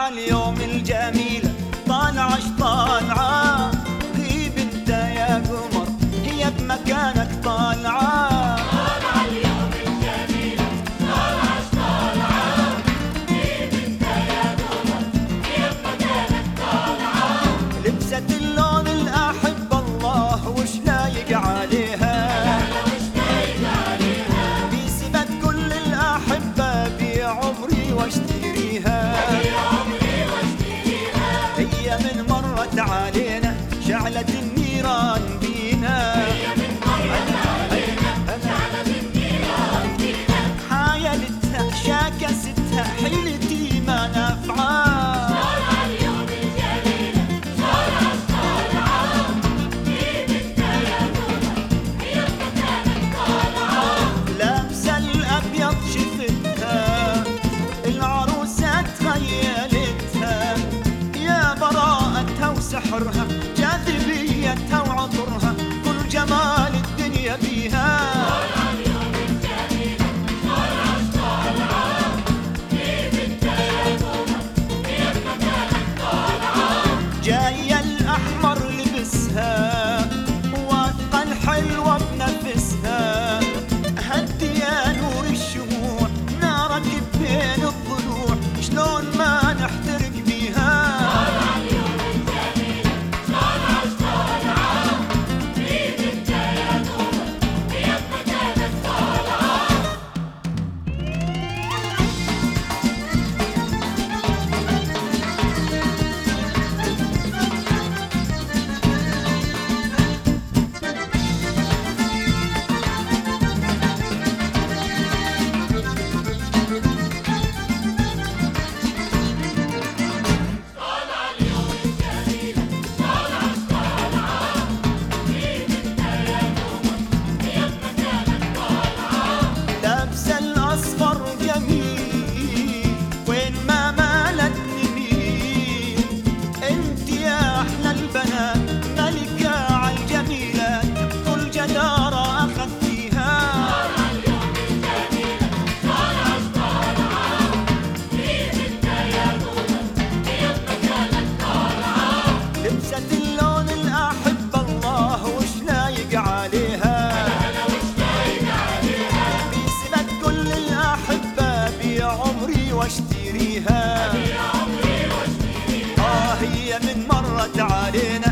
اليوم الجميلة طالعة طالعة، غيب انت يا قمر هي بمكانك طالعة. طالعة اليوم الجميلة طالعة طالعة، غيب انت يا قمر هي بمكانك طالعة. لبست اللون الأحب الله وش لايق عليها، وش لايق عليها، بسبت كل الأحبة بعمري واشتريها. هي من مرت علينا شعلت النيران بينا، حايلتها شاكستها حيلتي ما نافعة. طالعة اليوم الجميلة طالعة طالعة، غيب انت يا قمر هي بمكانك طالعة. لابسة الأبيض شفتها العروسة تخيلتها، يا براءتها وسحرها جاذبيتها وعطرها كل جمال الدنيا بيها. طالعة اليوم الجميلة طالعة طالعة، غيب انت يا قمر هي بمكانك طالعة. جاية الأحمر لبسها واثقة الحلوة بنفسها، هدي يا نور الشموع نارك بين الضلوع شلون ما نحترق بيها. طالعة اليوم الجميلة طالعة طالعة، غيب انت يا قمر هي بمكانك طالعة. طالعة اليوم الجميلة طالعة طالعة، غيب انت يا قمر هي بمكانك طالعة. لابسة الأصفر جميل وين ما مالت نميل، انت يا أحلى البنات ملكة عالجميلات كل جدارة أخذتيها. طالعة اليوم الجميلة طالعة طالعة، غيب انت يا قمر هي بمكانك طالعة. لبست اللون الأحب الله وش لايق عليها، وش لايق عليها، بسبت كل الأحبة بعمري واشتريها. عمري واشتريها. هي من مرت علينا